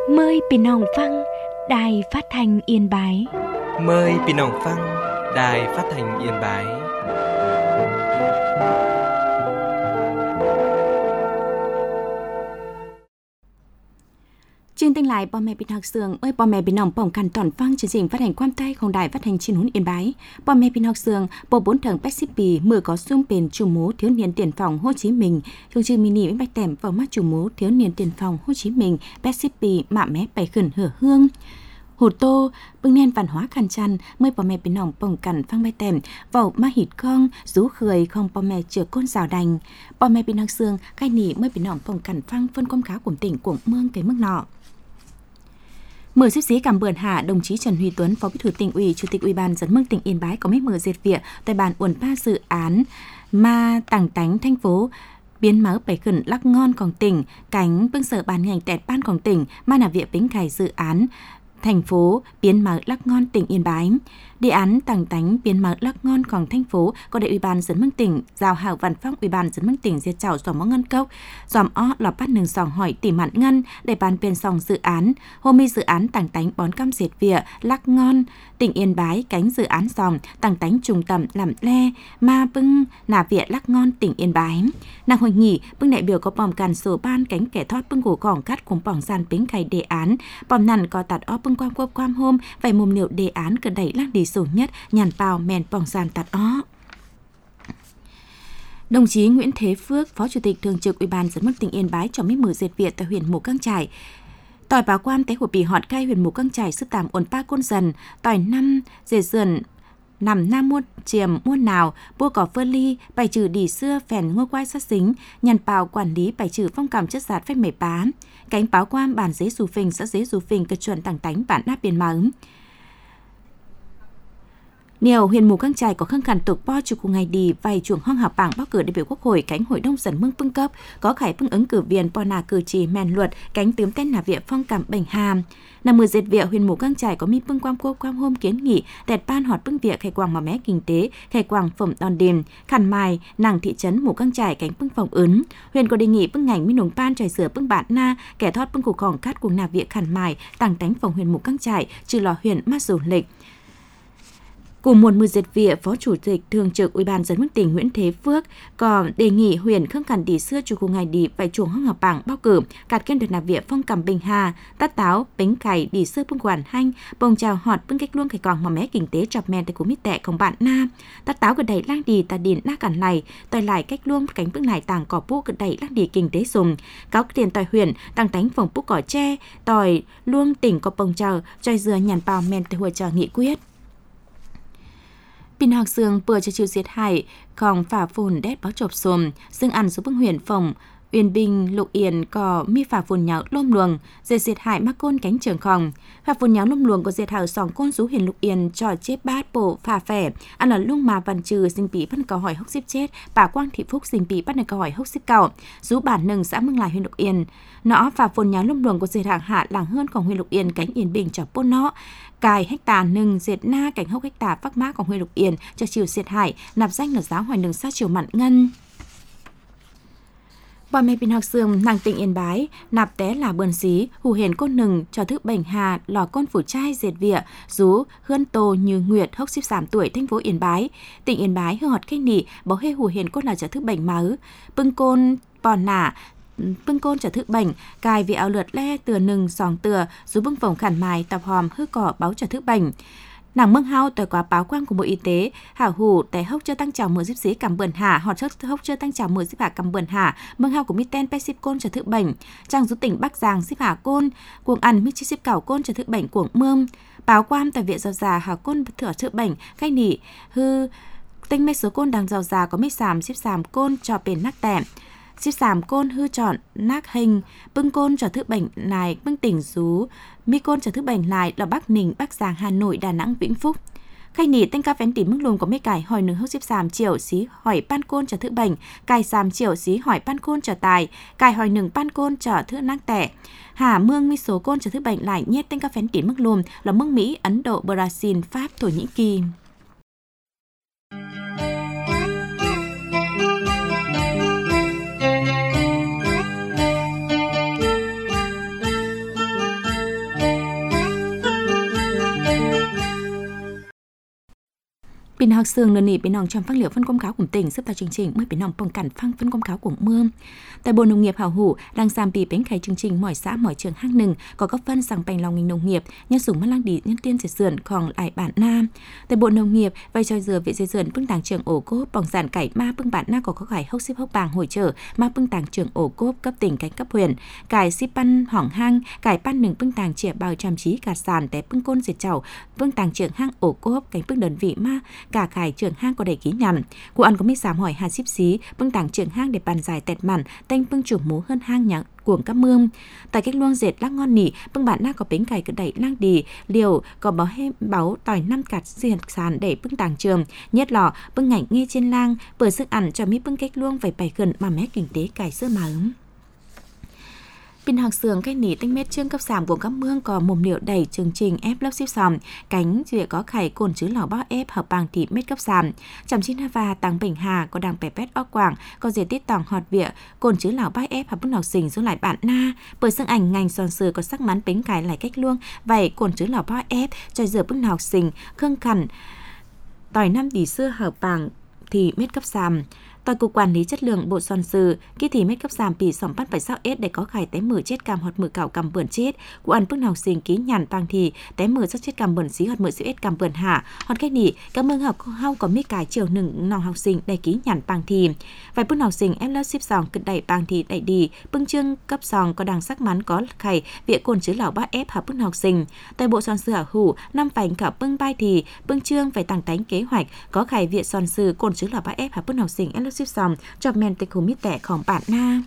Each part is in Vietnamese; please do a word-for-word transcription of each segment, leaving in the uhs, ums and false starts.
Mờiพี่น้องฟังĐài Phát thanh Yên Bái. Mời พี่น้องฟัง Đài Phát thanh Yên Bái. Chương trình lại bò mẹ bị học sường ơi bò mẹ bị nòng bỏng cằn tỏn phăng chương trình phát hành quan tayของđài phát hành chín hún Yên Bái. Bò mẹ bị học sường bộ bốn thằng Pacific mưa có xung bền chủ mố thiếu niên tiền phòng Hồ Chí Minh thường trừ mini với bạch tẻm vào mắt chủ mố thiếu niên tiền phòng Hồ Chí Minh Pacific mạ mé bảy khẩn hở hương. Hồ tô bưng nen văn hóa khăn chăn mới bò mẹ bị nòng bỏng cằn phăng bạch tẻm vào má hít con rú khơi không bò mẹ chữa côn rào đành. Bò mẹ bị học sường khai nỉ mới bị nòng bỏng cằn phăng phân công khá của tỉnh của mương cái mức nọ. Mở xếp xí cảm bươn hạ đồng chí Trần Huy Tuấn, Phó Bí thư Tỉnh ủy, Chủ tịch Ủy ban Dân mương tỉnh Yên Bái có mấy mở dệt việc tại bàn uẩn ba dự án ma tàng tánh thành phố biến mở bảy khẩn lắc ngon còn tỉnh cánh bưng sở bàn ngành tẹt ban còn tỉnh ma nà viện bính cải dự án thành phố biến mở lắc ngon tỉnh Yên Bái. Đề án tàng tánh biến mở lắc ngon còn thành phố có đại Ủy ban Dân mương tỉnh giao hảo văn phòng Ủy ban Dân mương tỉnh diệt chảo dòm mó ngân cốc dòm ó lọp bắt nừng sòng hỏi tỉ mạn ngân để bàn bên sòng dự án hôm mi dự án tàng tánh bón cam diệt vỉa lắc ngon tỉnh Yên Bái cánh dự án dòm tàng tánh trùng tầm làm le ma bưng nà vỉa lắc ngon tỉnh Yên Bái. Nàng hội nghị bưng đại biểu có bòm càn sổ ban cánh kẻ thoát bưng gỗ cỏng cắt cùng bỏng gian bính cày đề án bòm nằn có tạt ó bưng quam quam quam hôm vài mồm liệu đề án cờ đẩy lắc đi sổ nhất nhàn bào mèn bỏng gian tạt ó. Đồng chí Nguyễn Thế Phước, Phó Chủ tịch Thường trực Ủy ban Dân mương tỉnh Yên Bái cho biết mở dệt Việt tại huyện Mù Căng Chải. Tỏi báo quan tế của bì họt cay huyện Mù Căng Chải sức tạm ổn pa côn dần, tỏi năm dệt dần nằm nam muôn chiềm muôn nào bua cỏ phơ ly bài trừ đỉ xưa phèn ngô quai sát xính nhàn bào quản lý bài trừ phong cảm chất giạt phép mẩy bá cánh báo quan bản giấy dù phình xã giấy dù phình cực chuẩn tàng tánh bản nắp biên má ứng. Nhiều huyện Mù Căng Chải có khăng khẳng tục po chụp cùng ngày đi vài chuồng hoang hạp bảng bác cử đại biểu Quốc hội cánh hội đông dân mương pưng cấp có khải pưng ứng cử viên po nà cử chỉ mèn luật cánh tướm tên nà viện phong cảm bệnh hàm. Nằm mười dệt viện huyện Mù Căng Chải có mi pưng quam cô quam hôm kiến nghị tẹt ban họt pưng viện khai quang mà mé kinh tế khai quang phẩm đòn đềm khăn mài nàng thị trấn Mù Căng Chải cánh pưng phòng ứng huyện có đề nghị pưng ngành mi nồng ban trải sửa pưng bạn na kẻ thoát pưng củ khỏng cắt cùng nà viện khăn mài tàng tánh phòng huyện Mù Căng Chải trừ lò huyện mát dù lịch. Cùng một mười dệt vỉa, Phó Chủ tịch Thường trực Ủy ban Dân mương tỉnh Nguyễn Thế Phước còn đề nghị huyện khương cản đi xưa chủ cùng ngày đi vài chuồng hoang học bảng bao cử cạt kiên được nạp vỉa phong cầm bình hà tát táo bánh cày đi xưa bưng quản hanh bông chào họt bưng cách luôn cái quàng mà mé kinh tế chọc men tại cú mít tệของbạn na tát táo gần đẩy lang đi ta điền na cản này tòi lại cách luôn cánh bưng này tàng cỏ pu gần đẩy lang đi kinh tế dùng cáo tiền tòi huyện tăng tánh phòng pu cỏ tre tòi luôn tỉnh có bông chào choi dừa nhàn bào men tại hội chờ nghị quyết. Pin học sương bữa cho chiều diệt hải còn phả phồn đét báo chộp xùm dương ăn số bưng huyện phòng Uyên Bình Lục Yên có mi phả phồn nháo lôm luồng dệt diệt hải mắc côn cánh trường khòng phả phồn nháo lôm luồng có diệt hảo sòng côn rú huyện Lục Yên trò chết bát bộ phả phẻ ăn là lung mà văn trừ sinh bị bắt câu hỏi hốc xếp chết bà Quang Thị Phúc sinh bị bắt câu hỏi hốc xếp cào rú bản nừng xã Mương Lại huyện Lục Yên nó phả phồn nháo lôm luồng có diệt hàng hạ làng hơnของhuyện Lục Yên cánh Yên Bình cho pôn nó cài hecta nừng diệt na cảnh hốc hecta phác mã của huyện Lục Yên cho chiều diệt hải nạp danh là giáo hoài nừng sát chiều mặn ngân. Bà mẹ pin học sương nàng tỉnh Yên Bái nạp té là bươn xí hù hền côn nừng cho thức bệnh hà lò côn phủ trai diệt vỉa rú hươn tô như nguyệt hốc xếp giảm tuổi thành phố Yên Bái tỉnh Yên Bái hư họt khách nỉ bó hê hù hền côn là cho thức bệnh máu bưng côn bòn nả bưng côn trở thức bệnh cài vì áo lượt le từa nừng sòng từa rú bưng phồng khản mài tập hòm hư cỏ báo trở thức bệnh. Nàng mương hao tỏi quá báo quang của Bộ Y tế hảo hủ té hốc chưa tăng trào mở díp xí cầm bờn hạ hoặc chất hốc chưa tăng trào mở díp hạ cầm bờn hạ mương hao của miten pesip côn trở thức bệnh trang rú tỉnh Bắc Giang díp hạ côn cuồng ăn mít xíp cảo côn trở thức bệnh cuồng mương báo quan tại viện giàu già hảo côn thừa thức bệnh cách nỉ hư tinh mê số côn đang giàu già có mít sàm xíp sàm côn cho bền nát tẻm xíp sàm côn hư chọn nát hình bưng côn trở thức bệnh này bưng tỉnh rú mi côn trở thức bệnh này là Bắc Ninh Bắc Giang Hà Nội Đà Nẵng Vĩnh Phúc khai nỉ tên ca vén tỉ mức lùm có mấy cải hỏi nướng hốc xíp sàm chiều xí hỏi pan côn trở thức bệnh cài sàm chiều xí hỏi pan côn trở tài cài hỏi nướng pan côn trở thức nát tẻ hà mương mi số côn trở thức bệnh lại nhét tên ca vén tỉ mức lùm là mương Mỹ Ấn Độ Brazil Pháp Thổ Nhĩ Kỳ. Pin học sương nền nỉ bên nòng trong phát liệu phân công cáo của tỉnh xếp tại chương trình mới bên nòng phòng cản phăng phân công cáo của mương. Tại Bộ Nông nghiệp Hảo Hủ đang giảm bì bến khai chương trình mỗi xã mỗi trường hang nừng có góp phân sang bành lòng ngành nông nghiệp nhân sủng mắt lang đi nhân tiên dệt sườn còn lại bản nam. Tại Bộ Nông nghiệp vai trò dừa vị dệt sườn bưng tàng trường ổ cốp bỏng sản cải ma bưng bản na có có khải hốc xếp hốc bàng hội trợ ma bưng tàng trường ổ cốp cấp tỉnh cánh cấp huyện cải xếp pan hỏng hang cải pan nừng bưng tàng chĩa bao trăm trí cả sàn té bưng côn dệt chảo bưng tàng trường hang ổ cốp cánh bưng đơn vị ma cả khải trường hang có đầy ký nhằn cụ ăn có mấy sám hỏi hà xíp xí bưng tàng trường hang để bàn dài tẹt mặn tanh bưng chủ mú hơn hang nhạc cuồng các mương tại cách luông dệt lắc ngon nỉ bưng bạn na có bánh cày cỡ đẩy lang đi liều có báo hem báo tỏi năm cạt diệt sàn để bưng tàng trường nhất lọ bưng ngảnh nghe trên lang bữa sức ăn cho mi bưng cách luông phải bày gần mà mé kinh tế cải sơ mà ứng. Pin học sườn cái nỉ tinh mét trương cấp giảm của các mương có mồm liệu đẩy chương trình ép lớp xếp sòm cánh dịa có khải cồn chứa lò bao ép hợp bằng thị mét cấp giảm chậm chín hava tăng bình hà có đằng bẻ pét óc quảng có dễ tiết tòng họt vịa cồn chứa lò bao ép hợp bức học sinh xuống lại bạn na bởi xương ảnh ngành giòn sừ có sắc mắn bánh cải lại cách luông vậy cồn chứa lò bao ép cho giờ bức học sinh khương khẩn tỏi năm tỷ xưa hợp bằng thì mét cấp giảm. Tòa cục quản lý chất lượng bộ son sư ký thì mét cấp giảm bị sòng bắt phải sao ết để có khải té mở chết cam hoặc mở cào cầm bươn chết của ăn bức học sinh ký nhàn bằng thì té mở rất chết cam bươn xí hoặc mở siêu ết cam bươn hạ hoặc cách nỉ các mương học hao có mấy cái chiều nừng nòng học sinh đầy ký nhàn bằng thì vài bức học sinh ép lớp ship sòng cực đẩy bằng thì đẩy đi bưng trương cấp sòng có đằng sắc mắn có khải vịa cồn chứa lảo ba ép hợp bức học sinh tại bộ son sư ở hủ năm phành cả bưng bay thì bưng trương phải tăng tánh kế hoạch có khải vịa son sư cồn chứa lảo ba ép hợp bức học sinh ép lớp ship sòng cho men tịch hồ mít tẻของbạn na.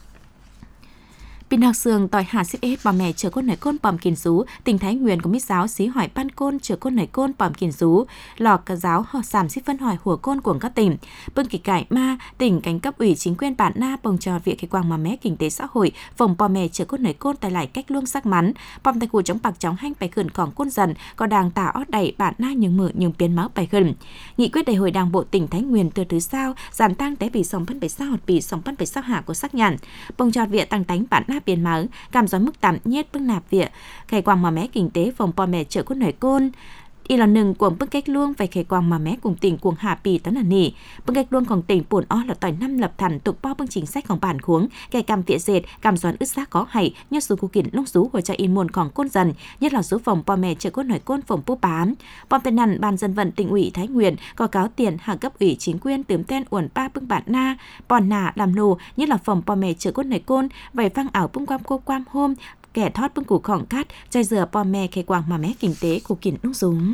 Pin học sương tỏi hà xếp ết bà mẹ chờ côn nảy côn bòm kiền rú tỉnh Thái Nguyên của mít giáo xí hỏi ban côn chờ côn nảy côn bòm kiền rú lò cả giáo họ sàm xí phân hỏi hùa côn của các tỉnh bưng kỳ cải ma tỉnh cánh cấp ủy chính quyền bản na bồng trò viện kỳ quang mà mé kinh tế xã hội phòng bà mẹ chờ côn nảy côn tài lại cách luông sắc mắn bòm tài cụ chống bạc chống hanh bài khẩnของcôn dần có đàng tả ót đẩy bản na nhường mở nhường biến máu bài khẩn nghị quyết đại hội đảng bộ tỉnh Thái Nguyên từ thứ sao giảm tăng té bị sòng phân bảy sao hoặc bị sòng phân bảy sao hạ của sắc nhàn bồng trò viện tăng tánh bản na biến máu cảm gió mức tạm nhất bưng nạp viện khải quang mà mé kinh tế phòng bò mẹ chợ côn nổi côn y là nừng cuồng bưng cách luông về khải quang mà mé cùng tỉnh cuồng hạ pì tấn là nỉ bưng cách luôngของtỉnh buồn o là tỏi năm lập thần tục bao bưng chính sáchของbản khuống kẻ cam viện dệt cảm gió ướt xác có hay nhất số cụ kiện lúc số của cha in mônของcôn dần nhất là số phòng bò mẹ chợ côn nổi côn phòng búp bám bom tên nằn ban dân vận tỉnh ủy Thái Nguyên có cáo tiền hạ cấp ủy chính quyền tướm tên uẩn ba bưng bản na bòn nà làm nô nhất là phòng bò mẹ chợ côn nổi côn vài phăng ảo bưng quam cô quam hôm kẻ thoát bưng củ khỏng cát chai dừa bò mẹ khề quàng mà mé kinh tế của kiện nông dùng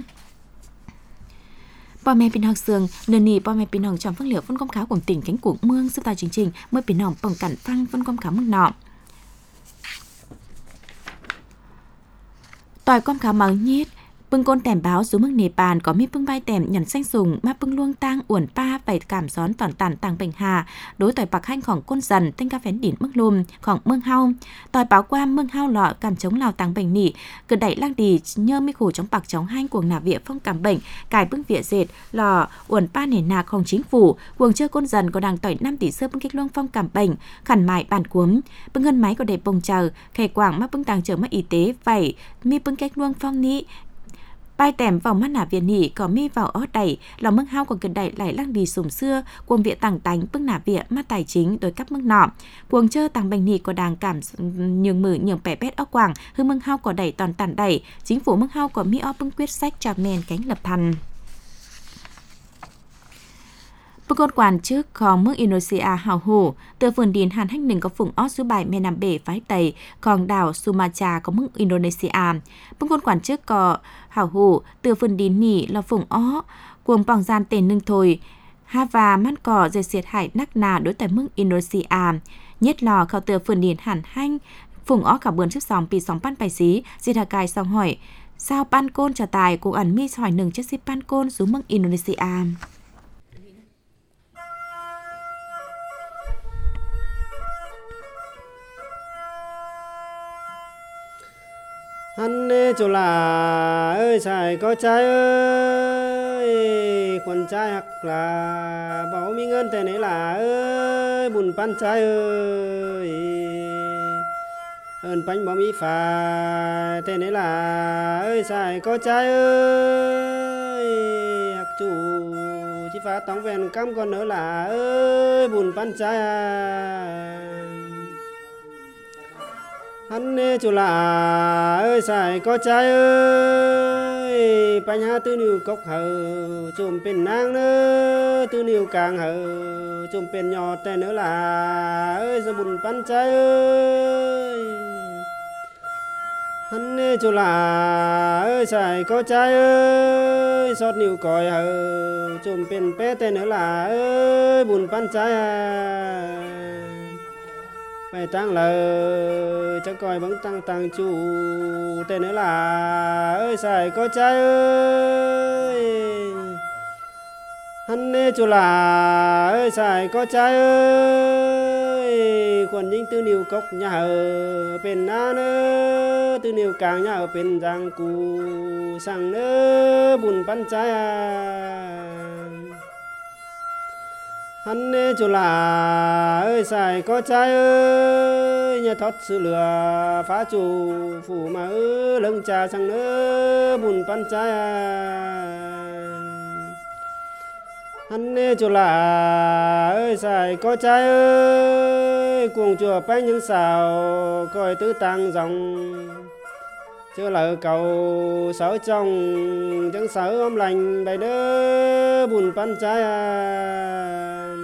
bò mẹ pin học sương nền nỉ bò mẹ pin học trong phân liệu phân công kháo của tỉnh cánh của mương sức tài chương trình mới pin học bằng cản phăng phân công kháo mương nọ tỏi công kháo máu nhít bưng côn tèm báo xuống mức nề bàn có mi bưng bay tèm nhằn xanh sùng mà bưng luông tang uẩn pa phải cảm gión toàn tàn tàng bình hà đối tỏi bạc hanhของcôn dần tinh ca phén đỉn mức lùmของmương hao tỏi báo qua mương hao lọ cảm chống lào tàng bình nỉ cứ đẩy lang đi nhơ mi khổ chống bạc chống hanh cuồng nà vịa phong cảm bệnh cài bưng vịa dệt lọ uẩn pa nề nà không chính phủ cuồng chơi côn dần có đàng tỏi năm tỷ sơ bưng kích luông phong cảm bệnh khẩn mại bàn cuống bưng ngân máy có để bông chờ khề quảng mà bưng tàng chờ mắt y tế vậy mi bưng kích luông phong nị bay tèm vào mắt nả viện nỉ có mi vào ót đẩy lòng mương hao còn cần đẩy lại lăng đi sùng xưa cuồng viện tàng tánh bưng nả viện mắt tài chính đối cấp mương nọ cuồng chơ tàng bành nỉ có đàng cảm nhường mử nhường bẻ bét óc quảng hư mương hao có đẩy toàn tàn đẩy chính phủ mương hao có mi o bưng quyết sách cho men cánh lập thành bưng côn quản trước còn mương Indonesia hào hổ từ vườn điền hàn hanh nừng có phùng ót số bài mê nằm bể phái tây còn đảo Sumatra có mương Indonesia bưng côn quản trước có hào hổ từ vườn điền nỉ là phùng ó cuồng bằng gian tên nâng thôi Hava mắt cỏ dệt xiết hải nắc nà đối tại mương Indonesia nhất lò khảo từ vườn điền hàn hanh phùng ó cả bươn trước sòng pì sòng pan bài xí diệt hà cài sòng hỏi sao pan côn trả tài cuộc ẩn mi hỏi nừng trước xí pan côn xuống mương Indonesia Hắn chỗ là ơi xài có trai ơi quần trai hoặc là bảo mi ngân thế này là ơi bùn pan trai ơi ơn bánh bảo mi phà thế này là ơi xài có trai ơi hoặc chủ phá tóng vẹn cam còn nữa là ơi bùn pan trái à hắn nê chủ là ơi xài có trái ơi pa nhá tư niu cốc hờ chùm pin nang nữa tư niu càng hờ chùm pin nhỏ tay nữa là ơi sa bùn pan trái ơi hắn nê chủ là ơi xài có trái ơi sót niu còi hờ chùm pin bé tay nữa là ơi bùn pan trái à mày tăng lời chắc coi vẫn tăng tăng chủ tên nữa là ơi xài có trái ơi hắn nê chủ là ơi xài có trái ơi quần dính tư niu cốc nhà ở bên na nữa tư niu càng nhà ở bên giang cù sang nữa bùn pan trái à hắn nê chủ là ơi xài có trái ơi nhà thoát sự lừa phá chủ phủ mà ư lưng trà sang nữa bùn pan trái à hắn nê chủ là ơi xài có trái ơi cuồng chùa bánh những xào coi tứ tăng dòng chưa là cầu sáu trong chẳng sáu ôm lành bài đỡ bùn pan trái à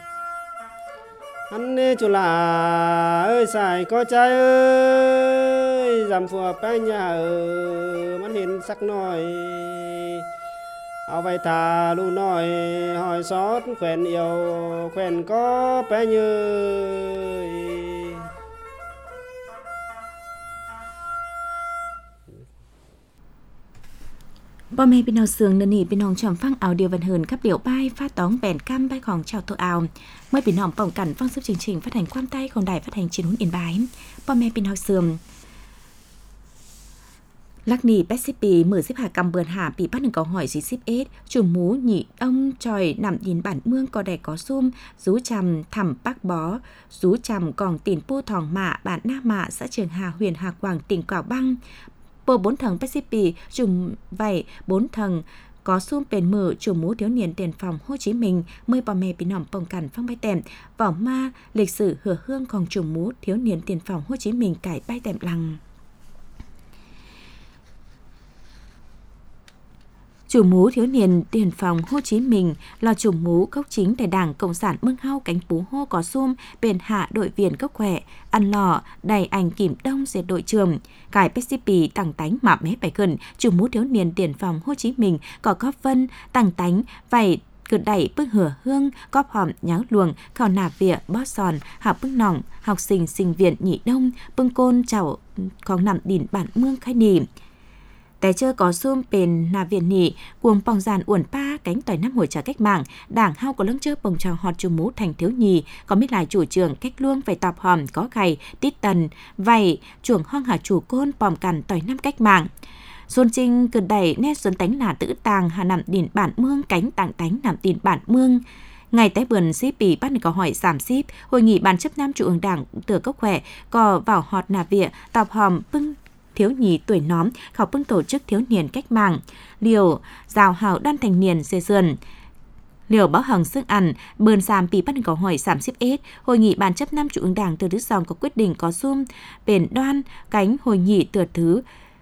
hắn nê chủ là ơi xài có trái ơi giảm phùa bé nhà ở mắt hiện sắc nổi áo vai thà lu nổi hỏi xót khỏen yêu khỏen có bé như Bò mẹ bên nào sườn nền nỉ bên hồng chòm phăng áo điều vận hờn các biểu bay phát tóng bèn cam bayของchào tổ ảo mới bên hồng bỏng cẩn phong giúp chương trình phát hành quan tayของđài phát hành chín huấn Yên Bái bò mẹ bên nào sườn lắc nỉ bét xếp bì mở xếp hạ cầm bườn hạ bị bắt được câu hỏi gì xếp ết chủ mú nhị đông tròi nằm nhìn bản mương có đẻ có xôm rú chầm thẳm bác bó rú chầm còn tiền pu thòng mạ bản na mạ xã Trường Hà huyện Hà Quảng tỉnh Cao Băng bộ bốn thằng Pacific trùng vậy bốn thằng có xung bền mở chủ mũ thiếu niên tiền phòng Hồ Chí Minh mời bà mẹ bị nỏng bồng cằn phong bay tèm vỏ ma lịch sử hửa hương còn chủ mũ thiếu niên tiền phòng Hồ Chí Minh cải bay tèm lằng chủ mũ thiếu niên tiền phòng Hồ Chí Minh là chủ mũ gốc chính tại Đảng Cộng sản Mương Hau cánh Pú Hô có xung bền hạ đội viên gốc khỏe ăn lò đầy ảnh kìm đông diệt đội trường cải Pacific tăng tánh mạ mé bài gần chủ mũ thiếu niên tiền phòng Hồ Chí Minh có góp vân tăng tánh vậy cứ đẩy bước hửa hương góp hòm nháo luồng khảo nạp vỉa bó sòn học bước nòng học sinh sinh viện nhị đông bưng côn chảo còn nằm đỉnh bản mương khai nỉ Té chơ có xôm bền nà viện nỉ, cuồng bòng giàn uẩn pa cánh tỏi năm hồi trả cách mạng, đảng hao có lưng chơ bồng trào họt chủ mũ thành thiếu nhì, có biết lại chủ trường cách luông phải tọp hòm có gầy, tít tần, vậy chuồng hoang hà chủ côn bòm cằn tỏi năm cách mạng. Xuân Trinh cực đẩy nét xuân tánh là tử tàng hà nằm đỉnh bản mương cánh tàng tánh nằm đỉnh bản mương. Ngày tái vườn ship bị bắt được câu hỏi giảm ship, hội nghị ban chấp nam trung ương đảng tựa cốc khỏe có vào họt nà vịa tọp hòm bưng thiếu nhì tuổi nóm khảo bưng tổ chức thiếu niên cách mạng liều rào hào đan thành niên dê dườn liều báo hằng sức ăn bườn giảm bị bắt được câu hỏi giảm ship ết hội nghị ban chấp nam trung ương đảng từ thứ dòng có quyết định có zoom bền đoan cánh hội nghị tựa thứ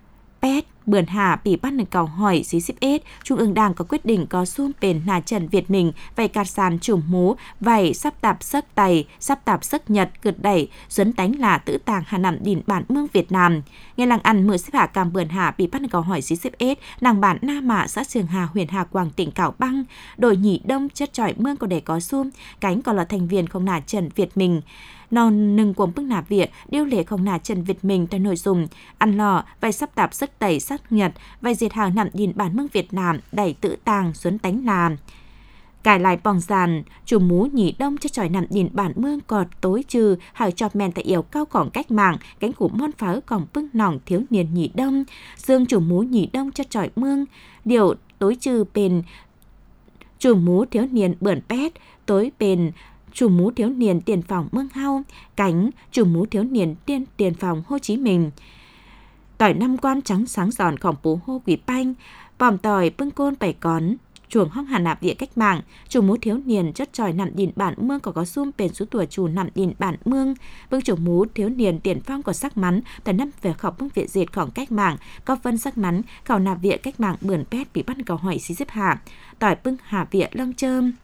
pet bườn hà bị bắt được câu hỏi xí ship ết trung ương đảng có quyết định có zoom bền nà trần Việt Mình vầy cạt sàn chủng mú vầy sắp tạp sức tày sắp tạp sức Nhật cực đẩy duấn tánh là tử tàng hà nằm đỉnh bản mương Việt Nam nghe làng ăn mưa xếp hạ cam bườn hà bị bắt được câu hỏi xí ship ết nàng bản na mạ xã Trường Hà huyện Hà Quảng tỉnh Cao Băng đội nhị đông chất trọi mương có để có zoom cánh còn là thành viên không nà trần Việt Mình non nâng quầm bức nà vịa điêu lệ không nà trần Việt Mình tại nội dung ăn lò vay sắp tạp sức tẩy sắc Nhật vay diệt hàng nằm nhìn bản mương Việt Nam đẩy tự tàng xuấn tánh làm cải lại bòng giàn chủ mú nhị đông chất tròi nằm nhìn bản mương cọt tối trừ hỏi chọp mèn tại yếu cao cỏng cách mạng cánh củ mon pháo cỏng bưng nòng thiếu niên nhị đông dương chủ mú nhị đông chất tròi mương điều tối trừ bền chủ mú thiếu niên bưởi pét tối bền chủ mú thiếu niên tiền phòng Mương Hau cánh chủ mú thiếu niên tiên tiền phòng Hồ Chí Minh tỏi năm quan trắng sáng giòn khổng bú hô quỷ banh bòm tỏi bưng côn bảy cón chuồng hong hà nạp địa cách mạng chủ mú thiếu niên chất tròi nằm đìn bản mương có có sum bền số tuổi chủ nằm đìn bản mương vương chủ mú thiếu niên tiền phong có sắc mắn tại năm về khảo bưng viện diệtของcách mạng có vân sắc mắn khảo nạp địa cách mạng bươn pét bị bắt cầu hỏi xí xếp hạ tỏi bưng hà địa lăng chơm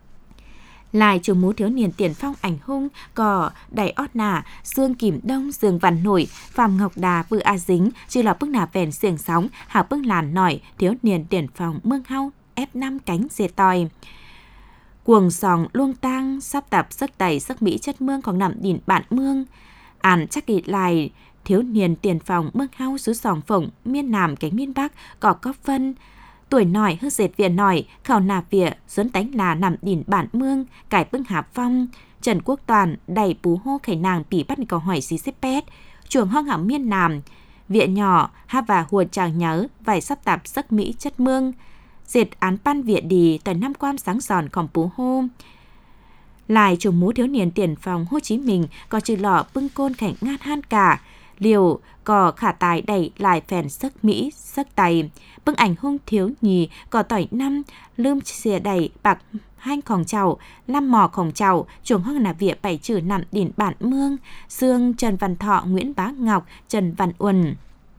lại chủ mú thiếu niên tiền phong ảnh hung cò đẩy ót nà dương kìm đông dương văn nổi phạm ngọc đà vư a dính chỉ là bức nà vèn xiềng sóng hạ bức làn nổi thiếu niên tiền phong mương hau ép năm cánh dê tòi cuồng sòng luông tang sắp tập sắc tẩy sắc mỹ chất mương còn nằm đìn bản mương ản chắc kỵ lại thiếu niên tiền phong mương hau xứ sòng phổng miên nam cánh miên bắc có có phân tuổi nòi hư dệt viện nòi khảo nạp vỉa dẫn tánh là nằm đìn bản mương cải bưng hạp phong Trần Quốc Toàn đẩy bú hô khẩy nàng bị bắt cầu hỏi xí xếp pét chuồng hong hẳm miên nam viện nhỏ ha và hùa chàng nhớ vài sắp tạp sắc mỹ chất mương dệt án pan viện đi tận năm quan sáng giòn còn bú hô lại chủ mú thiếu niên tiền phòng Hồ Chí Minh có chữ lọ bưng côn khảnh ngát han cả liều có khả tài đẩy lại phèn sắc mỹ sắc tay bưng ảnh hung thiếu nhì có tỏi năm lươm xìa đẩy bạc hanh khòng chầu năm mò khòng chầu chuồng hoang nà vỉa bảy trừ nằm đìn bản mương Dương Trần Văn Thọ Nguyễn Bá Ngọc Trần Văn Uẩn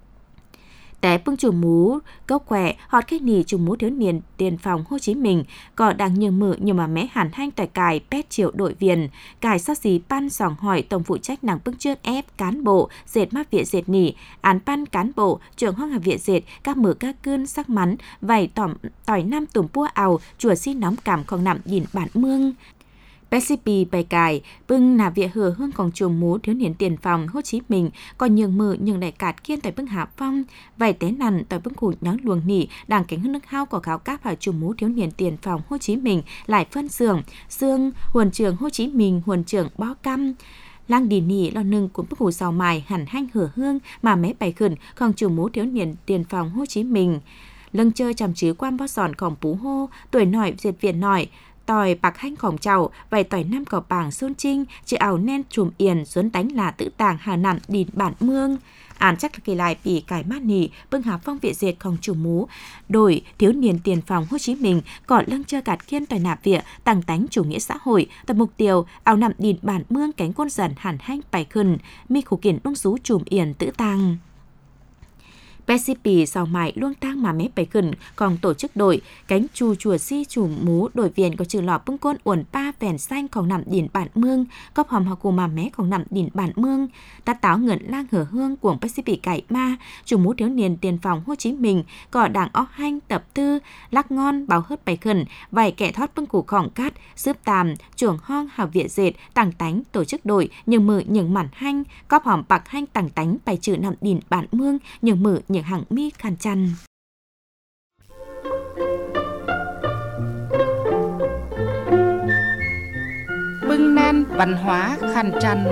té bưng chủ mú cốc quẻ họt khách nì chủ mú thiếu niên tiền phòng Hồ Chí Minh có đang nhường mự nhưng mà mé hẳn hanh tỏi cài pét triệu đội viền cài sát xí pan sòng hỏi tổng phụ trách nàng bưng trước ép cán bộ dệt mát viện dệt nỉ án pan cán bộ trưởng hoang hà viện dệt các mở các cơn sắc mắn vảy tỏm tỏi năm tùm pua ảo chùa xin nóng cảm còn nằm nhìn bản mương pê xê pê bày cài bưng nà vỉa hừa hương còn chuồng mú thiếu niên tiền phòng Hồ Chí Minh còn nhường mự nhường đại cạt kiên tại bưng hạ phong vài té nằn tại bưng khủ nhón luồng nỉ đàng cánh hương nước hao của cáo cáp vào chuồng mú thiếu niên tiền phòng Hồ Chí Minh lại phân xưởng xương huần trưởng Hồ Chí Minh huần trưởng bó căm lang đi nỉ lo nưng của bức hủ giàu mài hẳn hanh hửa hương mà mé bày khẩn còn chuồng mú thiếu niên tiền phòng Hồ Chí Minh lưng chơi chằm chứ quan bó giònของbú hô tuổi nổi diệt viện nổi tỏi bạc hanh khổng chầu vài tỏi năm cỏ bảng xôn trinh chữ ảo nen chùm yền xuân đánh là tự tàng hà nằm đìn bản mương án chắc là kỳ lại bị cải mát nỉ bưng hạp phong viện dệtของchủ mú đổi thiếu niên tiền phòng Hồ Chí Minh còn lưng chơi cạt kiên tỏi nạp vỉa tăng tánh chủ nghĩa xã hội tập mục tiêu ảo nằm đìn bản mương cánh côn dần hẳn hanh bài khẩn mi khủ kiển đông rú chùm yền tự tàng pê xê pê sau mãi luông tang mà mép bày khẩn còn tổ chức đội cánh chù chùa si chủ mú đội viên có trừ lọ bưng côn uẩn pa vèn xanh còn nằm đìn bản mương cóp hòm học cù mà mé còn nằm đìn bản mương ta táo ngẩn lang hở hương của pê xê pê cải ma chủ mú thiếu niên tiền phòng Hồ Chí Minh có đảng ó hanh tập tư lắc ngon báo hớt bày khẩn vài kẻ thoát bưng củ khỏng cát xướp tàm chuồng hong hào viện dệt tàng tánh tổ chức đội nhường mự nhường mản hanh cóp hòm bạc hanh tàng tánh bày trừ nằm đìn bản mương nhường mự những hàng mi khăn chăn bưng nan văn hóa khăn chăn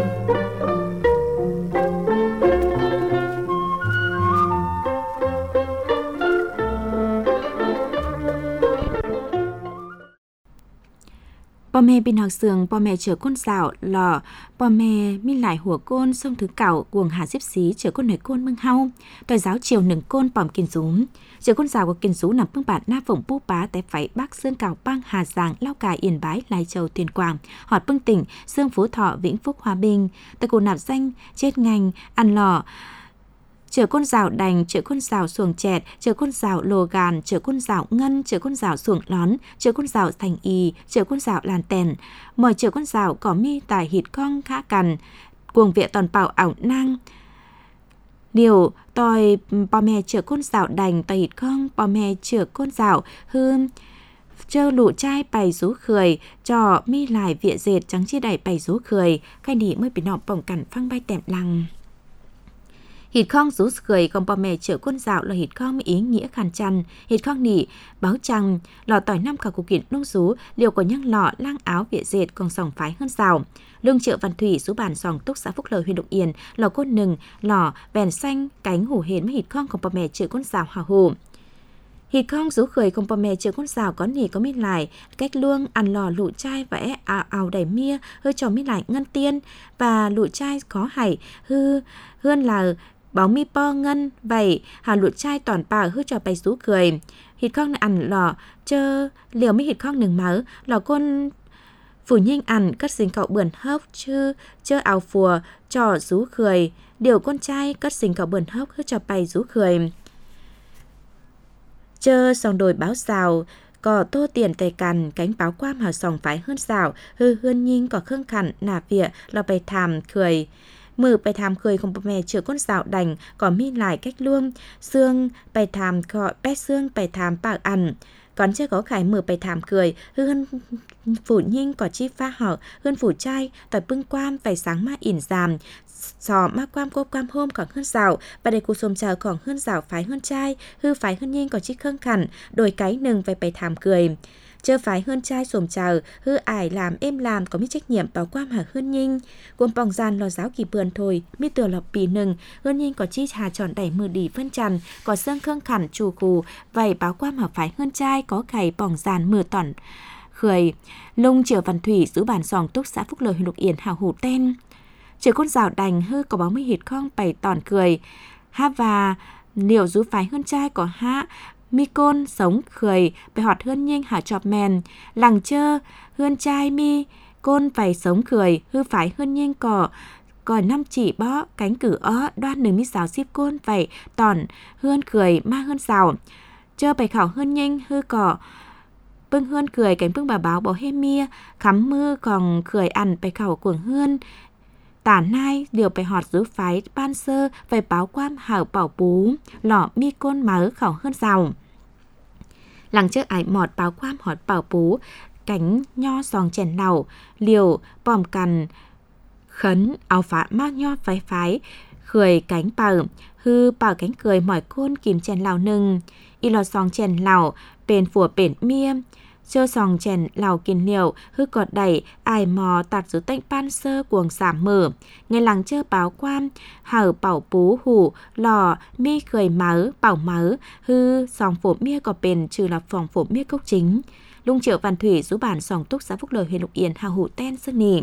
bò mẹ bên học sường bò mẹ chở côn dạo lò bò mẹ mi lại hùa côn sông thứ cảo cuồng hà xếp xí chở côn nổi côn mưng hau tòa giáo chiều nừng côn bòm kiên rúm chở côn dạo của kiên rú nằm bưng bản na phồng pu bá té phải bắc sơn cảo bang Hà Giang Lao Cai Yên Bái Lai Châu Tuyên Quang họt bưng tỉnh Sương Phú Thọ Vĩnh Phúc Hòa Bình tại cổ nạp danh chết ngành ăn lò chở con rào đành, chở con rào xuồng chẹt, chở con rào lồ gàn, chở con rào ngân, chở con rào xuồng lón, chở con rào thành y, chở con rào làn tèn, mời chở con rào có mi tài hịt con khá cằn, cuồng viện toàn bảo ảo nang. Điều tòi bò mẹ chở con rào đành, tòi hịt con, bò mẹ chở con rào hương, chơ lụ chai bày rú khười, trò mi lại viện dệt trắng chi đẩy bày rú khười, khai nỉ mới bị nọ bỏng cằn phăng bay tèm lăng. Hít khong rú cười còn bò mẹ chở quân dạo là hít khong ý nghĩa khăn chăn, hít khong nỉ, báo trăng, lò tỏi năm cả cục kiện nông rú, liều có nhăng lọ lang áo viện dệt còn sòng phái hơn rào. Lương Triệu Văn Thủy rú bản sòng túc xã Phúc Lợi huyện Lục Yên, lò côn nừng, lò vèn xanh, cánh hổ hến với hít khong còn bò mẹ chở quân dạo hào hồ. Hít khong rú cười còn bò mẹ chở con rào có nỉ có mít lại, cách luông ăn lò lụ chai và é ào ào đầy mia, hơi trò mít lại ngân tiên và lụ chai có hải, hư, hơn là báo mi po ngân vậy hà lụt chai toàn bà hư cho bay rú cười hít khong ăn lọ chơ liều mi hít khong nừng máu lọ côn phủ nhanh ăn cất sinh cậu bườn hốc chứ chơ áo phùa cho rú cười điều con trai cất sinh cậu bườn hốc hư cho bay rú cười chơ sòng đồi báo xào có tô tiền tề cằn cánh báo quam hào sòng phái hơn xào hư hươn nhinh có khương khẳng nà vịa là bày thàm cười mừ bày thàm cười không mẹ chữa con xào đành có mi lại cách luôn xương bày thàm gọi bé xương bày thàm bạc ăn còn chưa có khải mừ bày thàm cười hư hân phủ nhinh có chi pha họ hươn phủ trai tỏi bưng quam phải sáng ma ỉn giảm sò ma quam cô quam hôm còn hơn rào và để cuộc xôm chờ còn hơn rào phái hơn trai hư phái hơn nhinh có chi khương khẳng đôi cái nừng phải bày thàm cười chơ phái hơn trai xồm chờ hư ải làm êm làm có biết trách nhiệm bảo quam hả hơn nhinh cuốn bòng gian lo giáo kỳ bườn thôi mi từa lọc bì nừng hơn nhinh có chi hà tròn đẩy mưa đi phân trần có xương khương khẳng chù khù vậy báo quam hả phái hơn trai có cày bòng gian mưa tỏn khởi lung chở văn thủy giữ bản sòng túc xã phúc lợi huyện lục yển hào hủ ten chở con rào đành hư có báo mi hít khong bày tỏn cười ha và liệu rú phái hơn trai có ha mi côn sống khởi bày họt hơn nhanh hả chọp mèn làng chơ hơn trai mi côn phải sống khởi hư phái hơn nhanh cỏ còn năm chỉ bó cánh cử ó đoan nửa mi xào ship côn vậy tỏn hơn khởi ma hơn xào chơ bày khảo hơn nhanh hư cỏ bưng hơn cười cánh bưng bà báo bỏ hê mia khắm mưa còn khởi ăn bày khảo cuồng hơn tả nai điều bày họt giữ phái ban sơ về báo quam hảo bảo bú lọ mi côn máu khảo hơn giàu làng trước ải mọt báo quam họt bảo bú cánh nho giòn chèn lẩu liều bòm cằn khấn áo phá ma nho phái phái khởi cánh bảo hư bảo cánh cười mỏi côn kìm chèn lẩu nừng y lò giòn chèn lẩu bền phùa bền mia chơ sòng chèn lào kiên liệu hư cọt đẩy ai mò tạt dưới tênh pan sơ cuồng giảm mở ngày làng chơ báo quan hở bảo bú hủ lò mi khởi máu bảo máu hư sòng phổ mia có bền trừ là phòng phổ mia cốc chính lung triệu văn thủy rú bản sòng túc xã phúc lợi huyện lục yển hào hủ ten sơn nỉ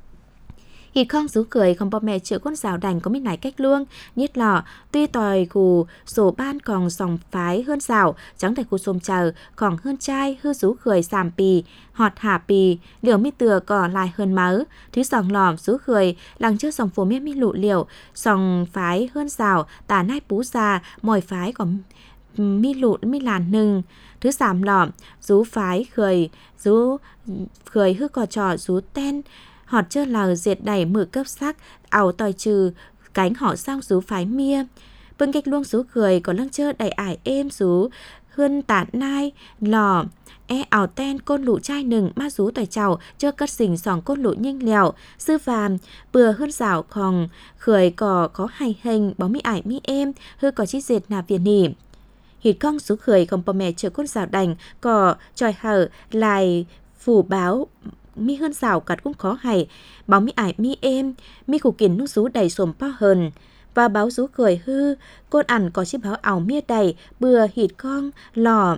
hít khong rú cười không bò mẹ chữa con rào đành có mít này cách luông nhất lọ tuy tòi cù sổ ban còn sòng phái hơn rào trắng tại khu xôm chờ còn hơn trai hư rú cười sàm pì họt hà pì liều mi từa cỏ lại hơn máu thứ sòng lòm rú cười làng trước sòng phố miết mi lụ liều sòng phái hơn rào tà nai bú già mồi phái còn mi lụ mi làn nừng thứ sàm lòm rú phái cười rú cười hư cò trò rú ten họt chơ lào diệt đẩy mử cấp sắc ảo tòi trừ cánh họ sang rú phái mia bưng cách luông rú cười có lăng chơ đẩy ải êm rú hươn tản nai lò e ảo ten côn lụ trai nừng ma rú tòi chào chơ cất xình sòng côn lụ nhanh lèo sư phàm bừa hơn rào khòng khởi cò có hay hình bó mi ải mi êm hư có chi diệt nà viền nỉ hít con rú cười không bò mẹ chở côn rào đành cò tròi hở lại phủ báo mi hơn rào cắt cũng khó hay báo mi ải mi êm mi khủ kiến nút rú đầy xồm po hờn và báo rú cười hư côn ẩn có chiếc báo ảo mía đầy bừa hít con lò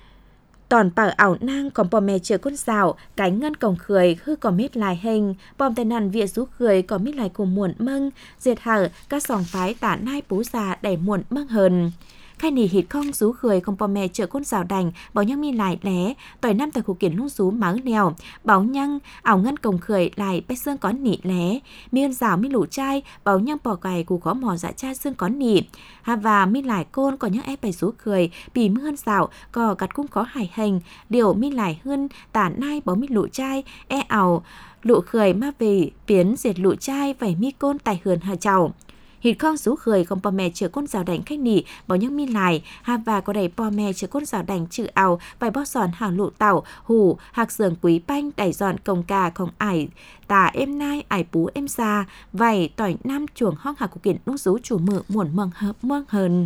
tòn bảo ảo nang còn bò mẹ chở con rào cánh ngân cổng cười hư có mít lại hình bòm tên nằn vịa rú cười có mít lại cùng muộn mâng diệt hở các sòng phái tả nai bú già đầy muộn mâng hờn khai nỉ hít không rú cười không bò mẹ chở con rào đành bảo nhăng mi lại lé tỏi năm tại khu kiến lúc rú máu nèo báo nhăng ảo ngân cổng cười lại bách xương có nỉ lé mi ơn rào mi lũ trai báo nhăng bỏ cày cù có mò dạ cha xương có nỉ hà và mi lại côn có nhăng ép bày rú cười bì mi ơn rào có gặt cũng có hải hành điều mi lại hơn tả nai báo mi lũ trai e ảo lũ cười ma về biến diệt lũ trai vảy mi côn tài hườn hà chào hít con rú cười không bò mẹ chở con rào đành khách nỉ bảo nhăng mi lại ha và có đầy bò mẹ chở con rào đành chữ ảo vài bó giòn hàng lụ tàu hủ hạc sườn quý banh đẩy giòn cồng cà không ải tà êm nai ải bú êm xa vầy tỏi nam chuồng hong hạc của kiện nút rú chủ mự muộn mừng hợp mừng hơn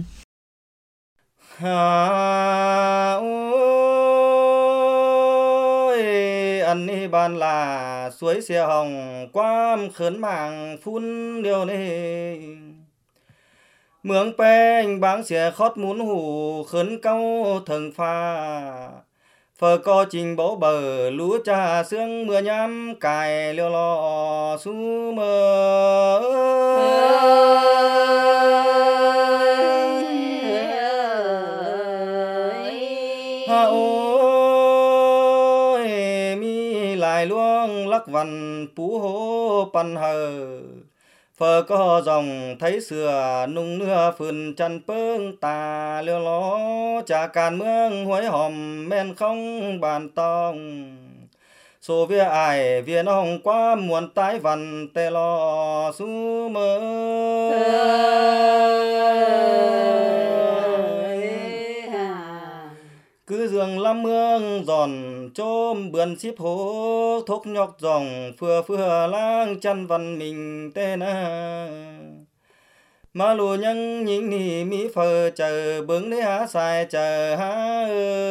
ăn đi bàn là suối xe hồng quam khớn màng phun điều này mường peng báng xe khót muốn hủ khớn cao thần pha phở co trình bố bờ lú trà sương mưa nhám cài liều lò su mơ văn pú hố pan hờ phờ có dòng thấy sửa nung nưa phun chân pương tà liêu ló chả càn mương huế hòm men không bàn tông số vía ai viên ông quá muôn tái văn tê lo su mơ cứ giường lắm mương giòn chôm bươn ship hố thúc nhọc dòng phừa phừa lang chân văn mình tên à mà lù nhân những nì mỹ phờ chờ bướng để há xài chờ há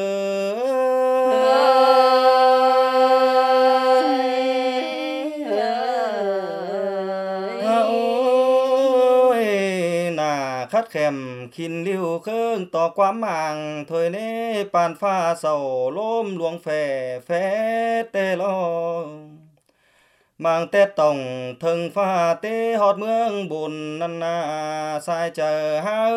khát khèm khinh liu khương tỏ quá màng thôi nế bàn pha sầu lôm luồng phè phé tê lo mang tết tổng thân pha tê hót mương bùn năn na sai chờ ha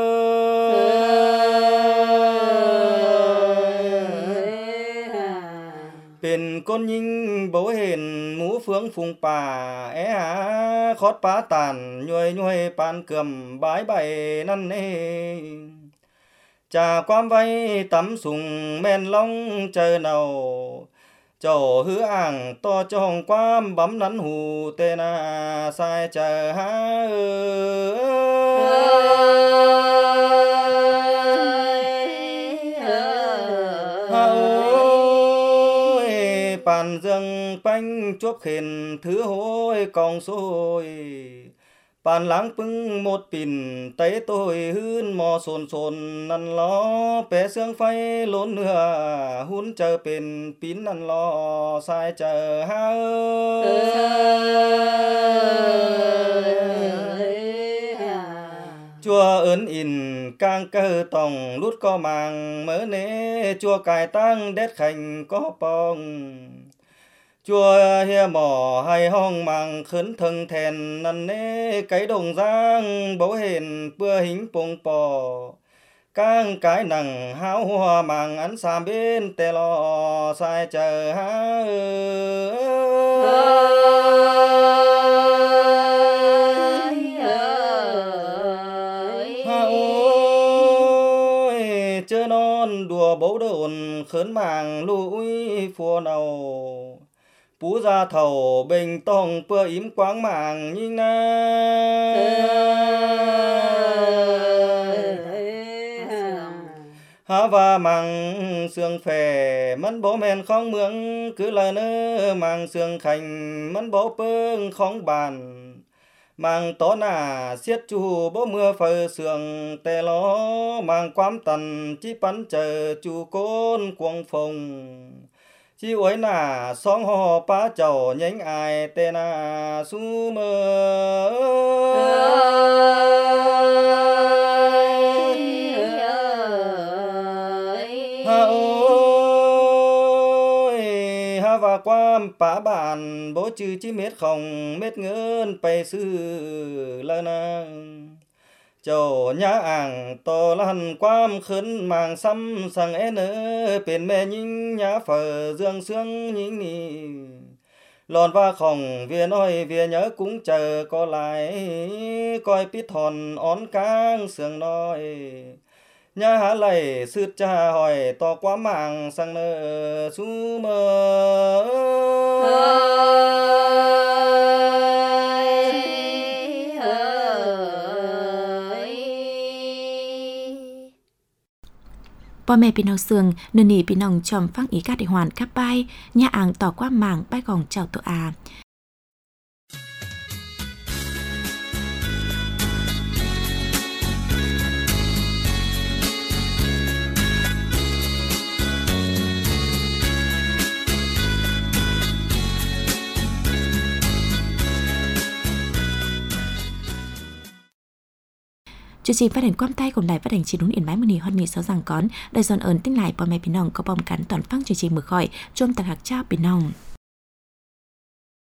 bên con nhinh bố hền mũ phương phùng bà é há khót bá tàn nhuôi nhuôi pan cườm bái bày năn nê trà quam vay tắm sùng men long chờ nào chầu hứa ảng to trong quam bấm nắn hù tê na sai chờ há bàn dương bánh chuốc khền thứ hối còn xôi bàn láng pưng một pin tay tôi hươn mò sồn sồn năn lo bé xương phay lốn nửa hun chờ pin pin năn lo sai chờ ha chùa ớn in càng cơ tòng lút có màng mớ nế chùa cài tăng đét khành có bông chùa hia mỏ hay hong màng khấn thân thèn năn nế cái đồng giang bố hền bưa hình bông bò càng cái nằng háo hoa màng ăn xàm bên tè lo sai chờ ha chớ non đùa bấu đồn khớn màng lũi phùa nào pú ra thầu bình tông bưa ím quáng màng nhìn na há và màng xương phè mẫn bố men không mương cứ lời nơ màng xương khành mẫn bố pương không bàn mang tó nà xiết chu bố mưa phơi sương tê lo mang quám tần chi bắn chờ chu côn cuồng phồng chi uối nà song ho pa chầu nhánh ai tê na su mơ ha ôi ha và quam pá bàn bố chư chi mết không mết ngơn bay sư lơ na chầu nhã ảng to lan quam khấn màng xăm sang é nơ bên mẹ nhinh nhã phở dương sương nhinh nì lòn va khổng về nói về nhớ cũng chờ có lại coi pít thòn ón cang sương nói nhà há lầy sứt cha hỏi to quá màng sang nơ su mơ Bò mẹ bị nòng sườn nên nỉ bị nòng chòm phăng ý các để hoàn các bay nhà ảng tỏ qua mảng bay gòng chào tổ à. Chương trình phát hành quam tay của đài phát hành chỉ đúng yên bái mười hơn mười sáu rằng con đời giòn ơn tinh lại bò mẹ bình nòng có bom cắn toàn phăng chương trình mở khỏi chôm tạc hạc trao bình nòng.